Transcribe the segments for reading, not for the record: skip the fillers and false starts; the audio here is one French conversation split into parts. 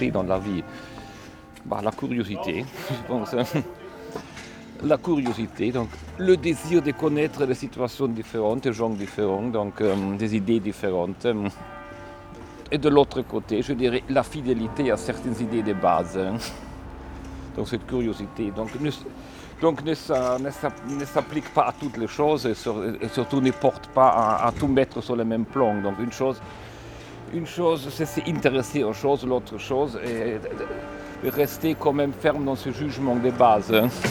intéressé dans la vie? La curiosité, je pense. La curiosité, donc le désir de connaître des situations différentes, des gens différents, donc des idées différentes. Et de l'autre côté, je dirais la fidélité à certaines idées de base. Donc cette curiosité ne s'applique pas à toutes les choses et surtout ne porte pas à tout mettre sur le même plan. Donc une chose c'est s'intéresser aux choses, l'autre chose est de rester quand même ferme dans ce jugement de base.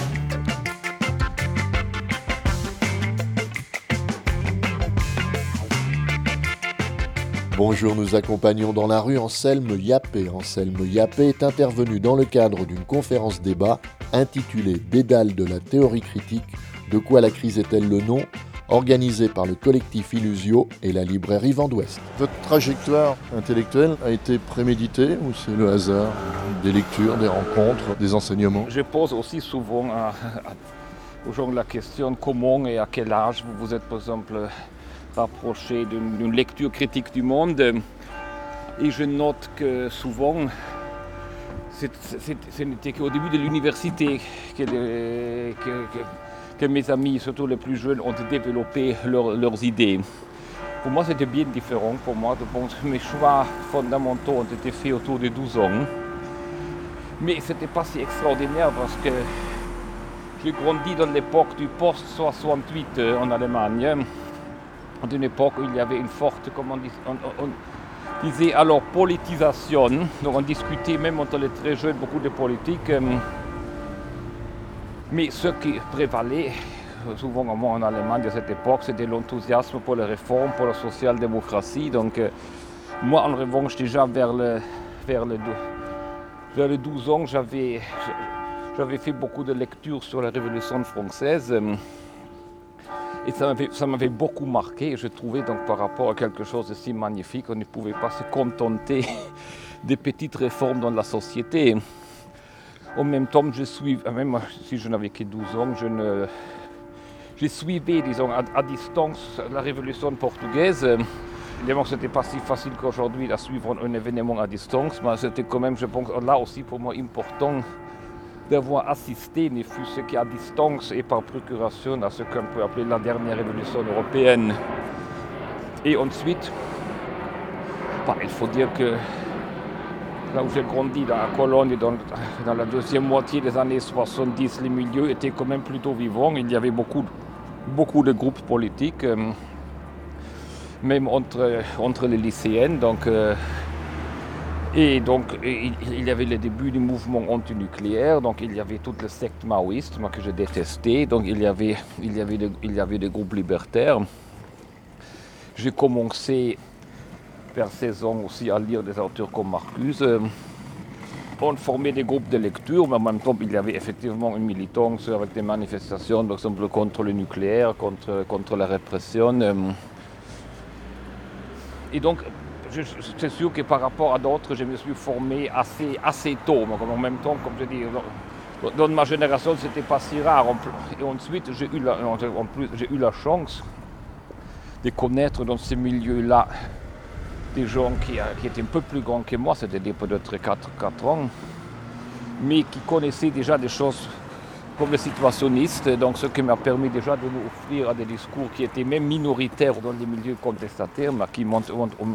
Bonjour, nous accompagnons dans la rue Anselme Yappé. Anselme Yappé est intervenu dans le cadre d'une conférence débat intitulée « Dédale de la théorie critique, de quoi la crise est-elle le nom ?», organisée par le collectif Illusio et la librairie Vent d'Ouest. Votre trajectoire intellectuelle a été préméditée ou c'est le hasard des lectures, des rencontres, des enseignements ? Je pose aussi souvent aux gens la question comment et à quel âge vous vous êtes par exemple rapproché d'une lecture critique du monde. Et je note que souvent, ce n'était qu'au début de l'université que mes amis, surtout les plus jeunes, ont développé leurs idées. Pour moi, c'était bien différent. Pour moi, mes choix fondamentaux ont été faits autour de 12 ans. Mais ce n'était pas si extraordinaire parce que j'ai grandi dans l'époque du post-68 en Allemagne. D'une époque où il y avait une forte, on disait alors politisation, donc on discutait même entre les très jeunes beaucoup de politique, mais ce qui prévalait souvent en Allemagne à cette époque, c'était l'enthousiasme pour les réformes, pour la social-démocratie. Donc moi en revanche déjà vers les 12 ans, j'avais fait beaucoup de lectures sur la Révolution française. Et ça m'avait beaucoup marqué. Je trouvais donc par rapport à quelque chose de si magnifique, on ne pouvait pas se contenter des petites réformes dans la société. En même temps, même si je n'avais que 12 ans, je suivais, disons, à distance la Révolution portugaise. Évidemment, ce n'était pas si facile qu'aujourd'hui de suivre un événement à distance, mais c'était quand même, je pense, là aussi pour moi important d'avoir assisté, ne fût-ce qu'à distance et par procuration, à ce qu'on peut appeler la dernière révolution européenne. Et ensuite, il faut dire que là où j'ai grandi, dans la Cologne, dans la deuxième moitié des années 70, les milieux étaient quand même plutôt vivants. Il y avait beaucoup de groupes politiques, même entre les lycéennes. Et donc, il y avait le début du mouvement antinucléaire, donc il y avait toutes les sectes maoïstes, que je détestais, donc il y avait des groupes libertaires. J'ai commencé vers 16 ans aussi à lire des auteurs comme Marcuse. On formait des groupes de lecture, mais en même temps, il y avait effectivement une militance avec des manifestations, par exemple contre le nucléaire, contre la répression. Et donc, c'est sûr que par rapport à d'autres, je me suis formé assez tôt. Mais en même temps, comme je dis, dans ma génération, ce n'était pas si rare. Et ensuite, j'ai eu la chance de connaître dans ces milieux-là des gens qui étaient un peu plus grands que moi, c'était peut-être 4 ans, mais qui connaissaient déjà des choses comme les situationnistes, donc ce qui m'a permis déjà de m'offrir à des discours qui étaient même minoritaires dans les milieux contestataires, mais qui m'ont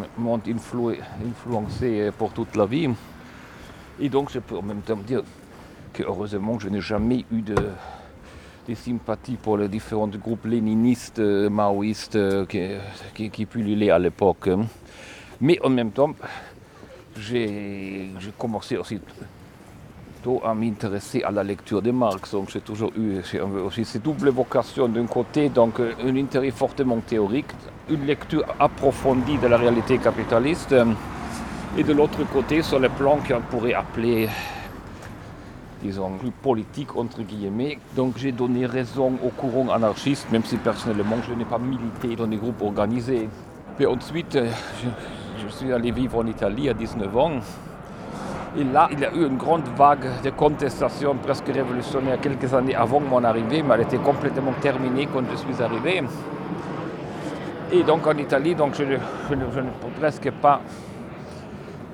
influencé pour toute la vie. Et donc je peux en même temps dire que heureusement je n'ai jamais eu des sympathies pour les différents groupes léninistes, maoïstes qui pullulaient à l'époque. Mais en même temps, j'ai commencé aussi à m'intéresser à la lecture de Marx. Donc j'ai toujours eu aussi cette double vocation. D'un côté, donc un intérêt fortement théorique, une lecture approfondie de la réalité capitaliste, et de l'autre côté, sur le plan qu'on pourrait appeler, disons, plus politique, entre guillemets. Donc j'ai donné raison au courant anarchiste, même si personnellement je n'ai pas milité dans des groupes organisés. Et ensuite, je suis allé vivre en Italie à 19 ans. Et là, il y a eu une grande vague de contestation presque révolutionnaire quelques années avant mon arrivée, mais elle était complètement terminée quand je suis arrivé. Et donc en Italie, donc je ne peux presque pas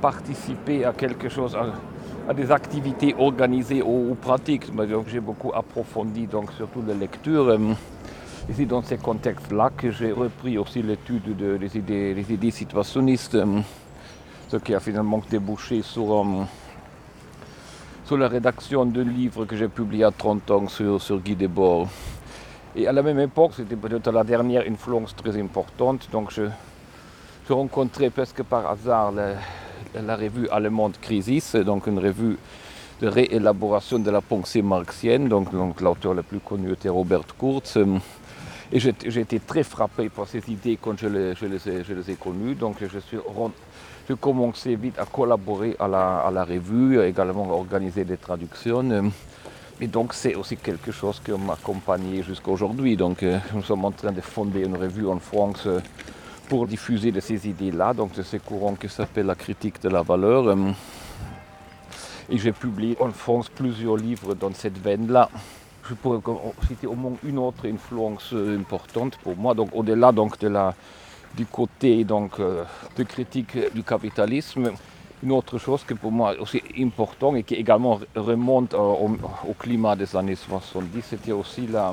participer à quelque chose, à des activités organisées ou pratiques. Donc, j'ai beaucoup approfondi, donc, surtout la lecture. Et c'est dans ces contextes-là que j'ai repris aussi l'étude des idées situationnistes, ce qui a finalement débouché sur la rédaction d'un livre que j'ai publié à 30 ans sur Guy Debord. Et à la même époque, c'était peut-être la dernière influence très importante, donc je rencontrais presque par hasard la revue allemande Crisis, donc une revue de réélaboration de la pensée marxienne, donc l'auteur le plus connu était Robert Kurz. Et j'ai été très frappé par ces idées quand je les ai connues, donc j'ai commencé vite à collaborer à la revue, également à organiser des traductions. Et donc c'est aussi quelque chose qui m'a accompagné jusqu'à aujourd'hui. Donc nous sommes en train de fonder une revue en France pour diffuser de ces idées-là, donc de ces courants qui s'appellent la critique de la valeur. Et j'ai publié en France plusieurs livres dans cette veine-là. Je pourrais citer au moins une autre influence importante pour moi, donc au-delà donc, du côté donc, de critique du capitalisme. Une autre chose qui pour moi est aussi importante et qui également remonte au climat des années 70, c'était aussi la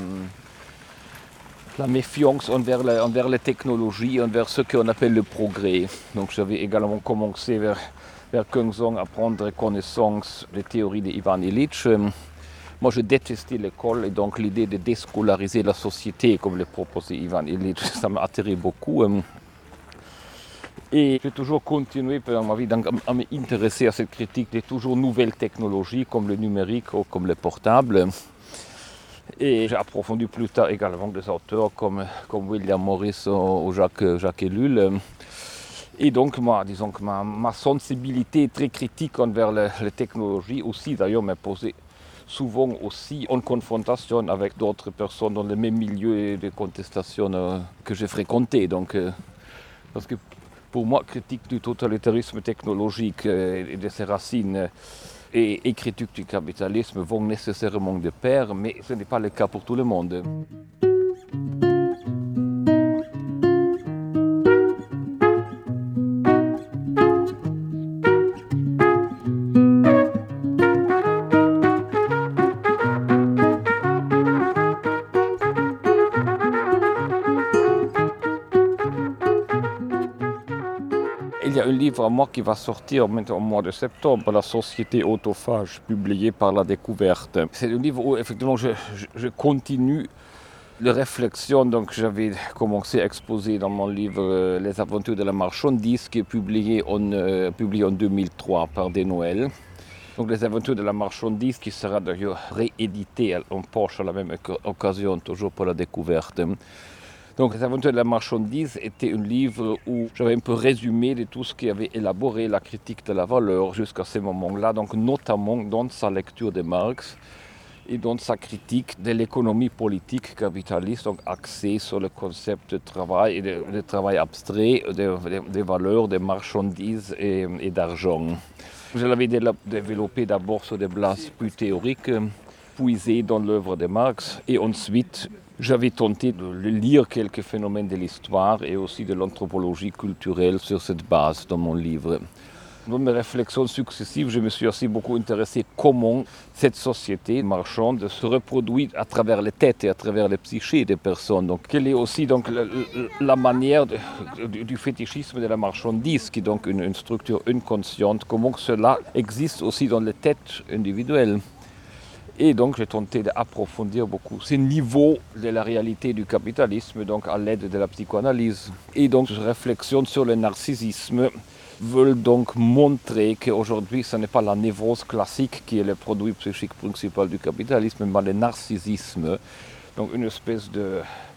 méfiance envers les technologies, envers ce qu'on appelle le progrès. Donc j'avais également commencé vers 15 ans à prendre connaissance des théories d'Ivan Illich. Moi, je détestais l'école et donc l'idée de déscolariser la société, comme le proposait Ivan Illich, ça m'a attiré beaucoup. Et j'ai toujours continué pendant ma vie à m'intéresser à cette critique des toujours nouvelles technologies, comme le numérique ou comme le portable. Et j'ai approfondi plus tard également des auteurs comme William Morris ou Jacques Ellul. Et donc, disons que ma sensibilité très critique envers les technologies aussi, d'ailleurs, m'a posé souvent aussi en confrontation avec d'autres personnes dans le même milieu de contestation que j'ai fréquenté. Donc, parce que pour moi, critique du totalitarisme technologique et de ses racines et critique du capitalisme vont nécessairement de pair, mais ce n'est pas le cas pour tout le monde. Il y a un livre à moi qui va sortir maintenant au mois de septembre, La Société autophage, publié par La Découverte. C'est un livre où effectivement je continue les réflexions que j'avais commencé à exposer dans mon livre Les Aventures de la marchandise, qui est publié en 2003 par Desnoël. Donc Les Aventures de la marchandise, qui sera d'ailleurs réédité en poche à la même occasion, toujours pour La Découverte. Donc Les Aventures de la marchandise était un livre où j'avais un peu résumé de tout ce qui avait élaboré la critique de la valeur jusqu'à ce moment-là, donc notamment dans sa lecture de Marx et dans sa critique de l'économie politique capitaliste, donc axée sur le concept de travail et de travail abstrait, des valeurs, des marchandises et d'argent. Je l'avais développé d'abord sur des bases plus théoriques, puisées dans l'œuvre de Marx, et ensuite j'avais tenté de lire quelques phénomènes de l'histoire et aussi de l'anthropologie culturelle sur cette base dans mon livre. Dans mes réflexions successives, je me suis aussi beaucoup intéressé comment cette société marchande se reproduit à travers les têtes et à travers les psychés des personnes. Donc, quelle est aussi donc, la manière du fétichisme de la marchandise, qui est donc une structure inconsciente, comment cela existe aussi dans les têtes individuelles. Et donc j'ai tenté d'approfondir beaucoup ces niveaux de la réalité du capitalisme, donc à l'aide de la psychanalyse. Et donc ces réflexions sur le narcissisme veulent donc montrer qu'aujourd'hui ce n'est pas la névrose classique qui est le produit psychique principal du capitalisme, mais le narcissisme. Donc une espèce de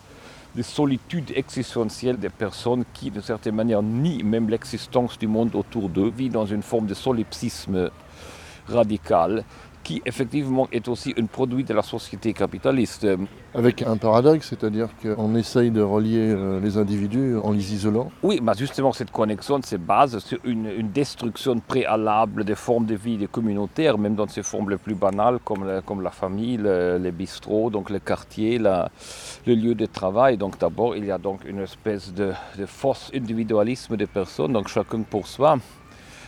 solitude existentielle des personnes qui, d'une certaine manière, nient même l'existence du monde autour d'eux, vivent dans une forme de solipsisme radical, qui effectivement est aussi un produit de la société capitaliste. Avec un paradoxe, c'est-à-dire qu'on essaye de relier les individus en les isolant. Oui, mais justement cette connexion se base sur une destruction préalable des formes de vie communautaires, même dans ces formes les plus banales comme la famille, les bistrots, donc le quartier, le lieu de travail. Donc d'abord, il y a donc une espèce de fausse individualisme des personnes, donc chacun pour soi,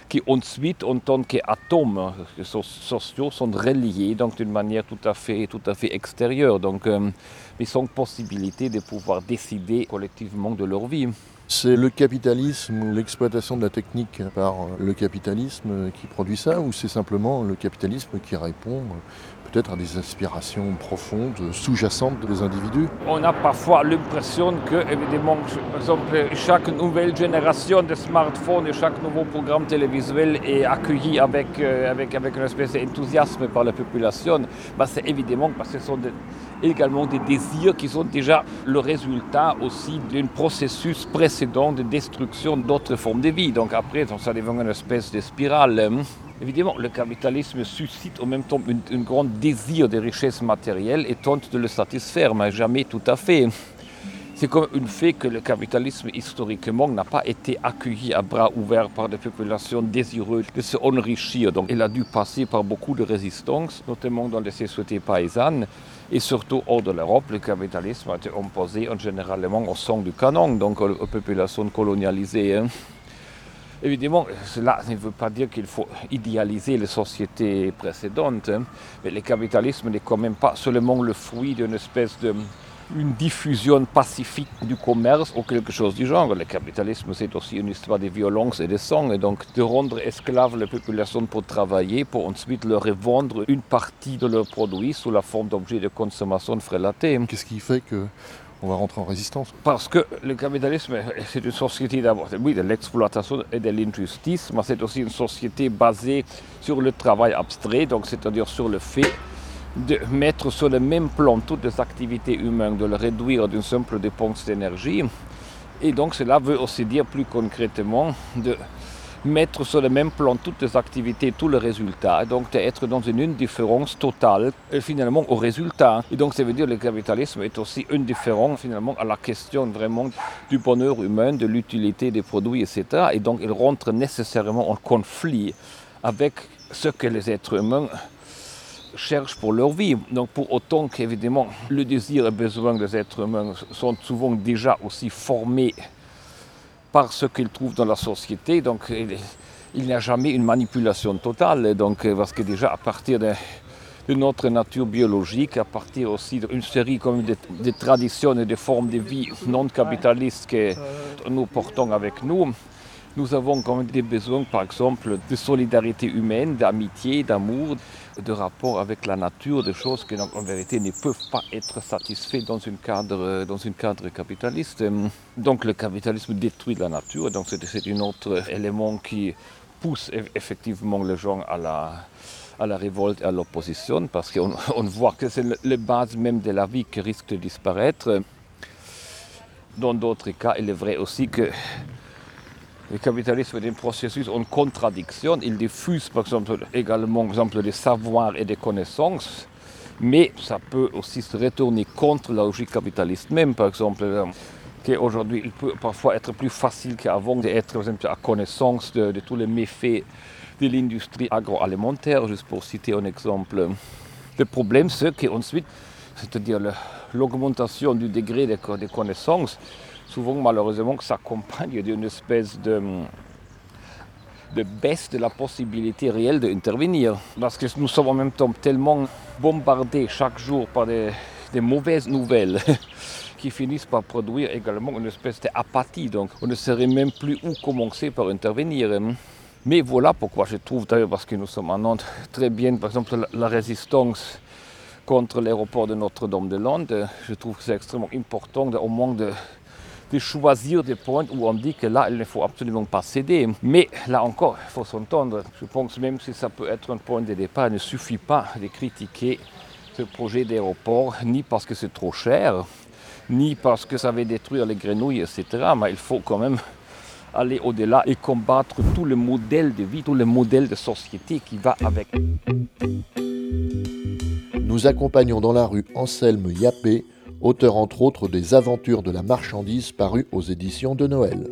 qui ensuite, en tant qu'atomes sociaux, sont reliés donc d'une manière tout à fait extérieure. Donc, ils ont possibilité de pouvoir décider collectivement de leur vie. C'est le capitalisme ou l'exploitation de la technique par le capitalisme qui produit ça, ou c'est simplement le capitalisme qui répond peut-être à des aspirations profondes, sous-jacentes des individus? On a parfois l'impression que, évidemment, par exemple, chaque nouvelle génération de smartphones et chaque nouveau programme télévisuel est accueilli avec une espèce d'enthousiasme par la population. C'est évidemment parce que ce sont également des désirs qui sont déjà le résultat aussi d'un processus précédent de destruction d'autres formes de vie. Donc après, ça devient une espèce de spirale. Évidemment, le capitalisme suscite en même temps un grand désir de richesse matérielle et tente de le satisfaire, mais jamais tout à fait. C'est comme un fait que le capitalisme, historiquement, n'a pas été accueilli à bras ouverts par des populations désireuses de se enrichir. Donc, il a dû passer par beaucoup de résistances, notamment dans les sociétés paysannes. Et surtout, hors de l'Europe, le capitalisme a été imposé généralement au son du canon, donc aux populations colonialisées. Évidemment, cela ne veut pas dire qu'il faut idéaliser les sociétés précédentes, mais le capitalisme n'est quand même pas seulement le fruit d'une espèce une diffusion pacifique du commerce ou quelque chose du genre. Le capitalisme, c'est aussi une histoire de violence et de sang, et donc de rendre esclaves les populations pour travailler, pour ensuite leur revendre une partie de leurs produits sous la forme d'objets de consommation frélatés. Qu'est-ce qui fait qu'on va rentrer en résistance? Parce que le capitalisme, c'est une société d'abord, oui, de l'exploitation et de l'injustice, mais c'est aussi une société basée sur le travail abstrait, donc c'est-à-dire sur le fait de mettre sur le même plan toutes les activités humaines, de le réduire d'une simple dépense d'énergie. Et donc cela veut aussi dire plus concrètement de mettre sur le même plan toutes les activités, tous les résultats, et donc d'être dans une indifférence totale finalement au résultat. Et donc ça veut dire que le capitalisme est aussi indifférent finalement à la question vraiment du bonheur humain, de l'utilité des produits, etc. Et donc il rentre nécessairement en conflit avec ce que les êtres humains cherchent pour leur vie. Donc pour autant qu'évidemment le désir et le besoin des êtres humains sont souvent déjà aussi formés par ce qu'ils trouvent dans la société, donc il n'y a jamais une manipulation totale, donc, parce que déjà à partir de notre nature biologique, à partir aussi d'une série comme de traditions et de formes de vie non capitalistes que nous portons avec nous, nous avons quand même des besoins, par exemple, de solidarité humaine, d'amitié, d'amour, de rapport avec la nature, des choses qui en vérité ne peuvent pas être satisfaites dans un cadre capitaliste. Donc le capitalisme détruit la nature, donc c'est un autre élément qui pousse effectivement les gens à la révolte et à l'opposition, parce qu'on voit que c'est la base même de la vie qui risque de disparaître. Dans d'autres cas, il est vrai aussi que le capitalisme est un processus en contradiction. Il diffuse par exemple également des savoirs et des connaissances, mais ça peut aussi se retourner contre la logique capitaliste même. Par exemple, qu'aujourd'hui il peut parfois être plus facile qu'avant d'être à connaissance de tous les méfaits de l'industrie agroalimentaire, juste pour citer un exemple. Le problème, c'est qu'ensuite, c'est-à-dire l'augmentation du degré des connaissances, souvent malheureusement que ça s'accompagne d'une espèce de baisse de la possibilité réelle d'intervenir. Parce que nous sommes en même temps tellement bombardés chaque jour par des mauvaises nouvelles qui finissent par produire également une espèce d'apathie. Donc on ne saurait même plus où commencer par intervenir. Mais voilà pourquoi je trouve d'ailleurs, parce que nous sommes en Nantes, très bien par exemple la résistance contre l'aéroport de Notre-Dame-des-Landes. Je trouve que c'est extrêmement important au moins de choisir des points où on dit que là, il ne faut absolument pas céder. Mais là encore, il faut s'entendre. Je pense même si ça peut être un point de départ, il ne suffit pas de critiquer ce projet d'aéroport, ni parce que c'est trop cher, ni parce que ça va détruire les grenouilles, etc. Mais il faut quand même aller au-delà et combattre tout le modèle de vie, tout le modèle de société qui va avec. Nous accompagnons dans la rue Anselme Yappé, auteur entre autres des Aventures de la marchandise paru aux éditions de Noël.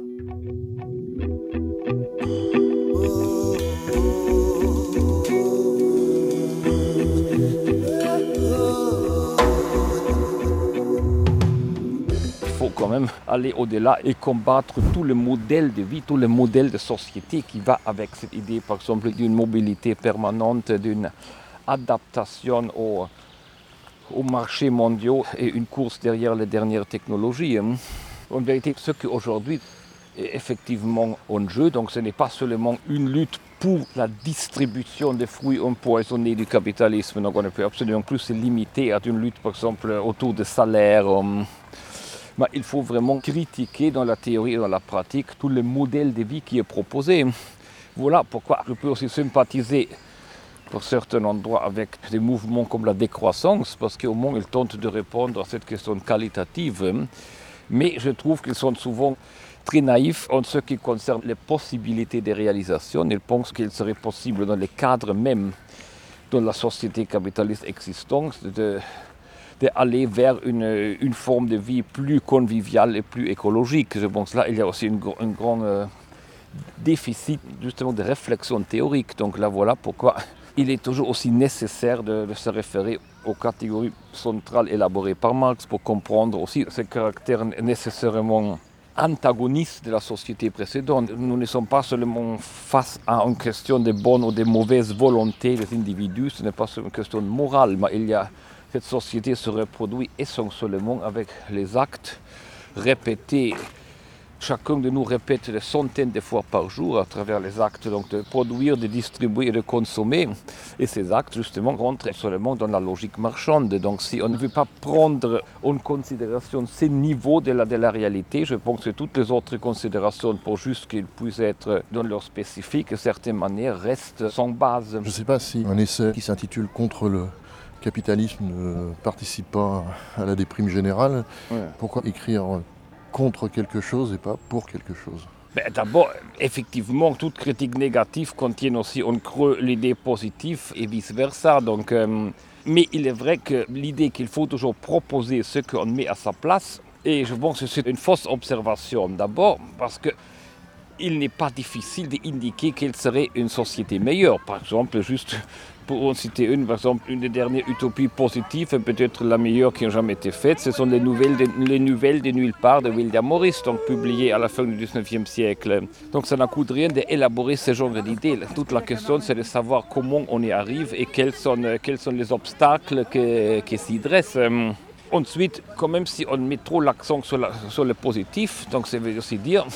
Il faut quand même aller au-delà et combattre tous les modèles de vie, tous les modèles de société qui va avec cette idée, par exemple, d'une mobilité permanente, d'une adaptation aux marchés mondiaux et une course derrière les dernières technologies. En vérité, ce qu'aujourd'hui est effectivement en jeu, donc ce n'est pas seulement une lutte pour la distribution des fruits empoisonnés du capitalisme, donc on ne peut absolument plus se limiter à une lutte, par exemple, autour des salaires. Mais il faut vraiment critiquer dans la théorie et dans la pratique tous les modèles de vie qui est proposé. Voilà pourquoi je peux aussi sympathiser pour certains endroits avec des mouvements comme la décroissance, parce qu'au moins ils tentent de répondre à cette question qualitative. Mais je trouve qu'ils sont souvent très naïfs en ce qui concerne les possibilités de réalisation. Ils pensent qu'il serait possible dans les cadres même de la société capitaliste existante d'aller vers une forme de vie plus conviviale et plus écologique. Je pense là il y a aussi un grand déficit justement de réflexion théorique. Donc là voilà pourquoi il est toujours aussi nécessaire de se référer aux catégories centrales élaborées par Marx pour comprendre aussi ce caractère nécessairement antagoniste de la société précédente. Nous ne sommes pas seulement face à une question de bonne ou de mauvaise volonté des individus, ce n'est pas seulement une question morale, mais cette société se reproduit essentiellement avec les actes répétés. Chacun de nous répète des centaines de fois par jour à travers les actes donc de produire, de distribuer et de consommer. Et ces actes, justement, rentrent seulement dans la logique marchande. Donc si on ne veut pas prendre en considération ces niveaux de la réalité, je pense que toutes les autres considérations, pour juste qu'ils puissent être dans leur spécifique, de certaine manière, restent sans base. Je ne sais pas si un essai qui s'intitule « Contre le capitalisme » ne participe pas à la déprime générale. Ouais. Pourquoi écrire contre quelque chose et pas pour quelque chose? D'abord, effectivement, toute critique négative contient aussi en creux l'idée positive et vice-versa. Donc, mais il est vrai que l'idée qu'il faut toujours proposer ce qu'on met à sa place, et je pense que c'est une fausse observation. D'abord, parce que il n'est pas difficile d'indiquer quelle serait une société meilleure. Par exemple, juste pour en citer une des dernières utopies positives, et peut-être la meilleure qui a jamais été faite, ce sont les nouvelles de nulle part de William Morris, donc publiées à la fin du 19e siècle. Donc ça n'a coûte rien d'élaborer ce genre d'idées. Toute la question, c'est de savoir comment on y arrive et quels sont les obstacles qui s'y dressent. Ensuite, quand même, si on met trop l'accent sur le positif, donc ça veut aussi dire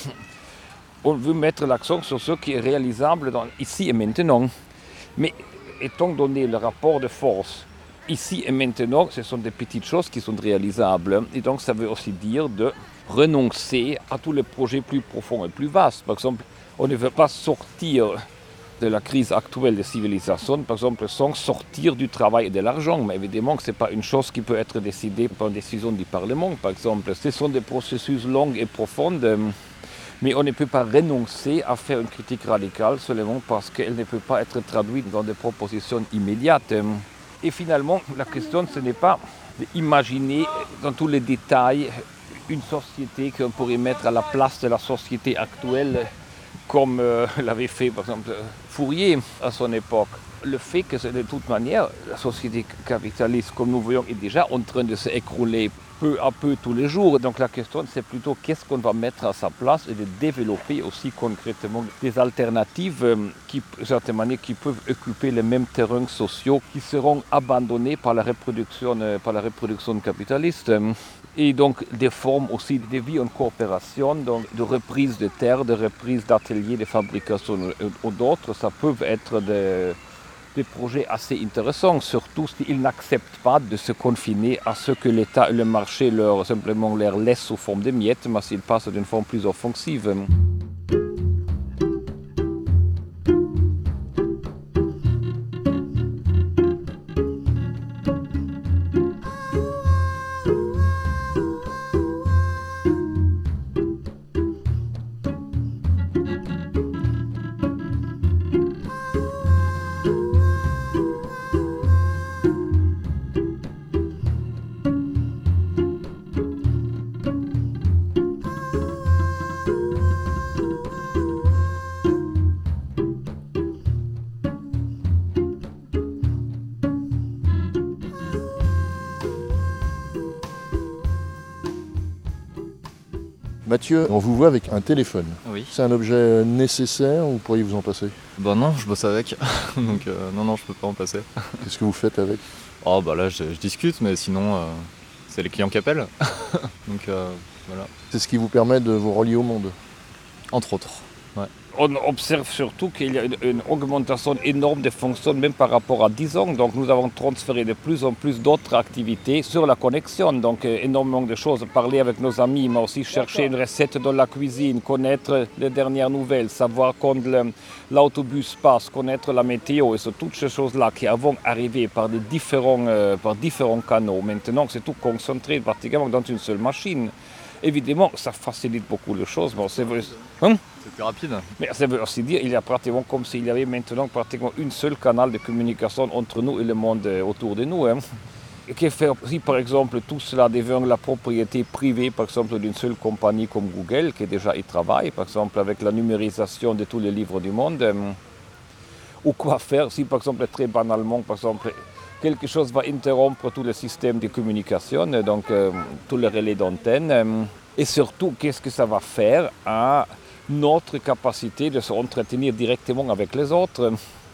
on veut mettre l'accent sur ce qui est réalisable ici et maintenant. Mais étant donné le rapport de force, ici et maintenant, ce sont des petites choses qui sont réalisables. Et donc ça veut aussi dire de renoncer à tous les projets plus profonds et plus vastes. Par exemple, on ne veut pas sortir de la crise actuelle des civilisations, par exemple, sans sortir du travail et de l'argent. Mais évidemment que ce n'est pas une chose qui peut être décidée par une décision du Parlement, par exemple. Ce sont des processus longs et profonds. Mais on ne peut pas renoncer à faire une critique radicale seulement parce qu'elle ne peut pas être traduite dans des propositions immédiates. Et finalement, la question, ce n'est pas d'imaginer dans tous les détails une société qu'on pourrait mettre à la place de la société actuelle, comme l'avait fait par exemple Fourier à son époque. Le fait que de toute manière, la société capitaliste, comme nous voyons, est déjà en train de s'écrouler peu à peu tous les jours. Donc la question, c'est plutôt qu'est-ce qu'on va mettre à sa place et de développer aussi concrètement des alternatives qui, de certaine manière, qui peuvent occuper les mêmes terrains sociaux qui seront abandonnés par la reproduction capitaliste. Et donc des formes aussi de vie en coopération, donc de reprise de terres, de reprise d'ateliers, de fabrication ou d'autres, ça peut être des projets assez intéressants, surtout s'ils n'acceptent pas de se confiner à ce que l'État et le marché simplement leur laissent sous forme de miettes, mais s'ils passent d'une forme plus offensive. Mathieu, on vous voit avec un téléphone. Oui. C'est un objet nécessaire ou pourriez vous en passer? Bah non, je bosse avec, donc non, je peux pas en passer. Qu'est-ce que vous faites avec? Oh bah là, je discute, mais sinon, c'est les clients qui appellent. Donc voilà, C'est ce qui vous permet de vous relier au monde. entre autres. On observe surtout qu'il y a une augmentation énorme des fonctions, même par rapport à 10 ans. Donc nous avons transféré de plus en plus d'autres activités sur la connexion. Donc énormément de choses, parler avec nos amis, mais aussi chercher une recette dans la cuisine, connaître les dernières nouvelles, savoir quand l'autobus passe, connaître la météo. Et c'est toutes ces choses-là qui avant arrivaient par différents canaux. Maintenant, c'est tout concentré pratiquement dans une seule machine. Évidemment, ça facilite beaucoup les choses. Bon, c'est vrai. C'est plus rapide. Mais ça veut aussi dire qu'il y a pratiquement comme s'il y avait maintenant pratiquement une seule canal de communication entre nous et le monde autour de nous. Qui fait aussi, par exemple, tout cela devient la propriété privée, par exemple, d'une seule compagnie comme Google, qui déjà y travaille, par exemple, avec la numérisation de tous les livres du monde. Ou quoi faire si, par exemple, très banalement, par exemple, quelque chose va interrompre tout le système de communication, donc tous les relais d'antenne. Et surtout, qu'est-ce que ça va faire à notre capacité de s'entretenir directement avec les autres?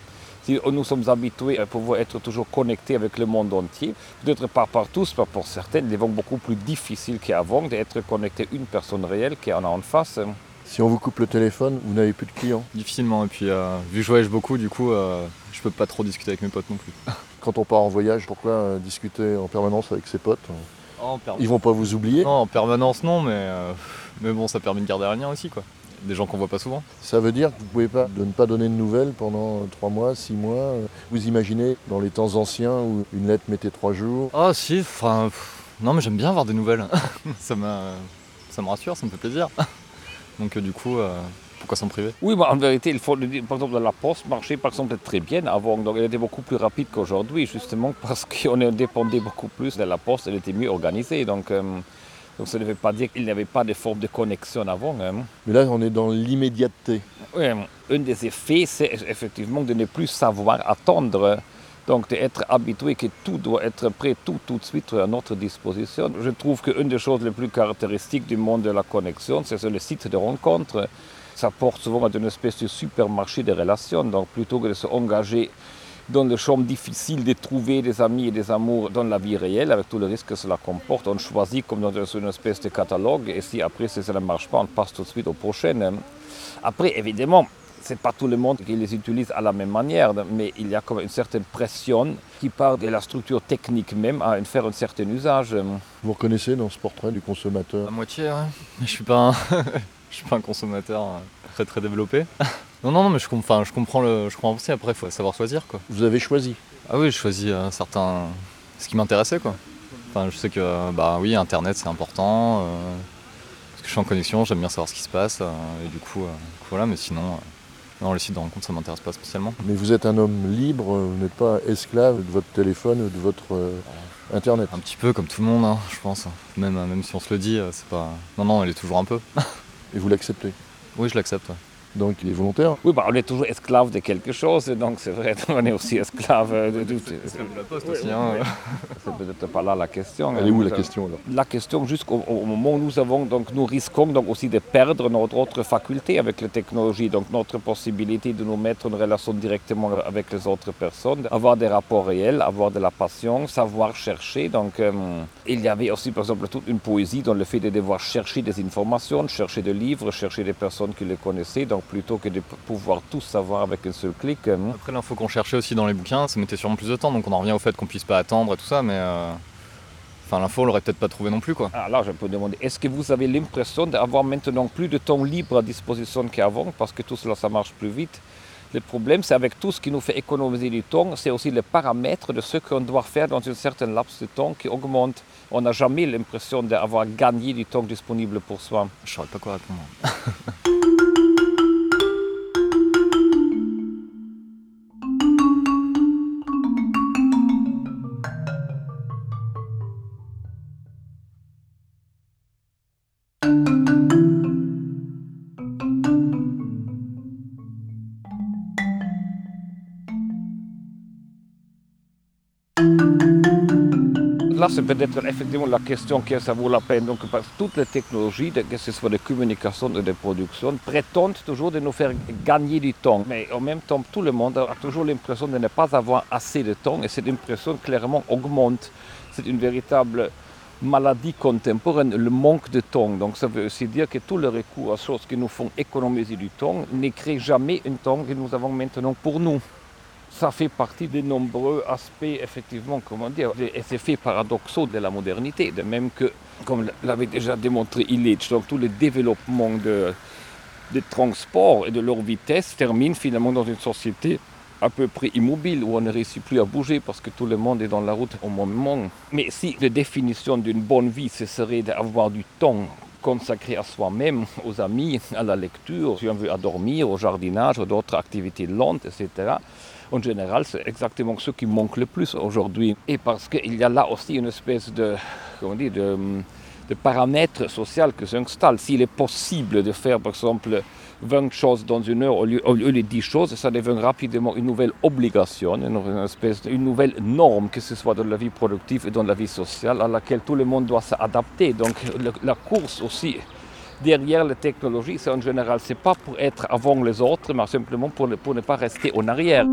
Si nous sommes habitués à pouvoir être toujours connectés avec le monde entier, peut-être pas par tous, mais pour certains, il est beaucoup plus difficile qu'avant d'être connecté à une personne réelle qui en a en face. Si on vous coupe le téléphone, vous n'avez plus de clients. Difficilement, et puis vu que je voyage beaucoup, du coup, je peux pas trop discuter avec mes potes non plus. Quand on part en voyage, pourquoi discuter en permanence avec ses potes? Oh, Ils vont pas vous oublier? Non, en permanence non, mais bon, ça permet de garder un lien aussi, quoi. Des gens qu'on voit pas souvent. Ça veut dire que vous pouvez pas ne pas donner de nouvelles pendant 3 mois, 6 mois. Vous imaginez dans les temps anciens où une lettre mettait 3 jours? Ah si, enfin, non mais j'aime bien avoir des nouvelles. ça me rassure, ça me fait plaisir. Donc du coup, pourquoi s'en priver? Oui, mais en vérité, il faut le dire, par exemple, la poste marchait par exemple très bien avant, donc elle était beaucoup plus rapide qu'aujourd'hui, justement parce qu'on dépendait beaucoup plus de la poste, elle était mieux organisée. Donc ça ne veut pas dire qu'il n'y avait pas de forme de connexion avant. Mais là, on est dans l'immédiateté. Oui, un des effets, c'est effectivement de ne plus savoir attendre. Donc d'être habitué que tout doit être prêt tout de suite à notre disposition. Je trouve qu'une des choses les plus caractéristiques du monde de la connexion, c'est le site de rencontre. Ça porte souvent à une espèce de supermarché de relations. Donc plutôt que de s'engager dans le champ difficile de trouver des amis et des amours dans la vie réelle, avec tout le risque que cela comporte, on choisit comme dans une espèce de catalogue, et si après ça ne marche pas, on passe tout de suite aux prochaines. Après, évidemment, ce n'est pas tout le monde qui les utilise à la même manière, mais il y a comme une certaine pression qui part de la structure technique même à en faire un certain usage. Vous reconnaissez dans ce portrait du consommateur? À moitié, ouais. Je suis pas un consommateur très développé. Non, mais je comprends aussi, après, il faut savoir choisir, quoi. Vous avez choisi? Ah oui, je choisis ce qui m'intéressait, quoi. Enfin, je sais que, bah oui, Internet, c'est important. Parce que je suis en connexion, j'aime bien savoir ce qui se passe. Et du coup, voilà, mais sinon, non, les sites de rencontre, ça m'intéresse pas spécialement. Mais vous êtes un homme libre, vous n'êtes pas esclave de votre téléphone ou de votre Internet? Un petit peu, comme tout le monde, hein, je pense. Même si on se le dit, c'est pas... Non, il est toujours un peu. Et vous l'acceptez? Oui, je l'accepte, ouais. Donc il est volontaire? Oui, bah, on est toujours esclave de quelque chose, donc c'est vrai, on est aussi esclave de tout. C'est comme la poste aussi, hein. C'est peut-être pas là la question. Elle est où la question alors? La question, jusqu'au moment où nous risquons donc aussi de perdre notre autre faculté avec la technologie, donc notre possibilité de nous mettre en relation directement avec les autres personnes, avoir des rapports réels, avoir de la passion, savoir chercher. Donc il y avait aussi par exemple toute une poésie dans le fait de devoir chercher des informations, chercher des livres, chercher des personnes qui les connaissaient, donc plutôt que de pouvoir tout savoir avec un seul clic. Après l'info qu'on cherchait aussi dans les bouquins, ça mettait sûrement plus de temps, donc on en revient au fait qu'on puisse pas attendre et tout ça, mais l'info on l'aurait peut-être pas trouvé non plus, quoi. Alors là, je peux demander, est-ce que vous avez l'impression d'avoir maintenant plus de temps libre à disposition qu'avant, parce que tout cela, ça marche plus vite? Le problème, c'est avec tout ce qui nous fait économiser du temps, c'est aussi le paramètre de ce qu'on doit faire dans un certain laps de temps qui augmente. On n'a jamais l'impression d'avoir gagné du temps disponible pour soi. Je saurais pas quoi répondre. ça, c'est peut-être effectivement la question que ça vaut la peine. Donc, parce que toutes les technologies, que ce soit de communication ou de production, prétendent toujours de nous faire gagner du temps. Mais en même temps, tout le monde a toujours l'impression de ne pas avoir assez de temps et cette impression clairement augmente. C'est une véritable maladie contemporaine, le manque de temps. Donc ça veut aussi dire que tout le recours à choses qui nous font économiser du temps ne crée jamais un temps que nous avons maintenant pour nous. Ça fait partie des nombreux aspects, effectivement, comment dire, des effets paradoxaux de la modernité. De même que, comme l'avait déjà démontré Illich, donc tout le développement des transports et de leur vitesse termine finalement dans une société à peu près immobile, où on ne réussit plus à bouger parce que tout le monde est dans la route au moment. Mais si la définition d'une bonne vie, ce serait d'avoir du temps consacré à soi-même, aux amis, à la lecture, si on veut à dormir, au jardinage, ou d'autres activités lentes, etc., en général, c'est exactement ce qui manque le plus aujourd'hui. Et parce qu'il y a là aussi une espèce de paramètre social que s'installe. S'il est possible de faire, par exemple, 20 choses dans une heure au lieu de 10 choses, ça devient rapidement une nouvelle obligation, une nouvelle norme, que ce soit dans la vie productive et dans la vie sociale, à laquelle tout le monde doit s'adapter. Donc la course aussi derrière les technologies, c'est en général, c'est pas pour être avant les autres, mais simplement pour ne pas rester en arrière.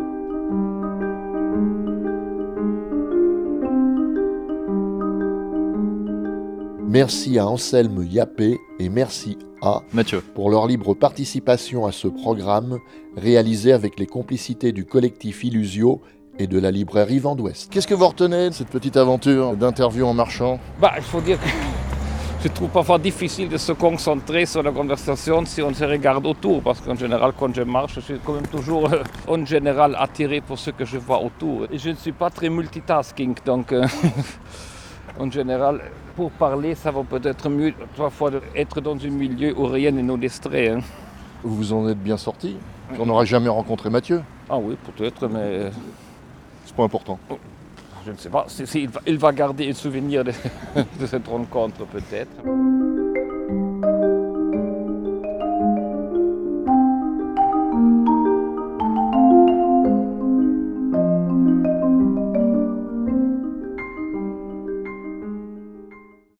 Merci à Anselme Yappé et merci à Mathieu pour leur libre participation à ce programme réalisé avec les complicités du collectif Illusio et de la librairie Vent d'Ouest. Qu'est-ce que vous retenez de cette petite aventure d'interview en marchant ? Il faut dire que je trouve parfois difficile de se concentrer sur la conversation si on se regarde autour, parce qu'en général, quand je marche, je suis quand même toujours en général attiré pour ce que je vois autour. Et je ne suis pas très multitasking, donc en général, pour parler, ça va peut-être mieux parfois être dans un milieu où rien ne nous distrait. Hein. Vous vous en êtes bien sorti ? On n'aurait jamais rencontré Mathieu ? Ah oui, peut-être, mais C'est pas important. je ne sais pas. Il va garder un souvenir de cette rencontre, peut-être.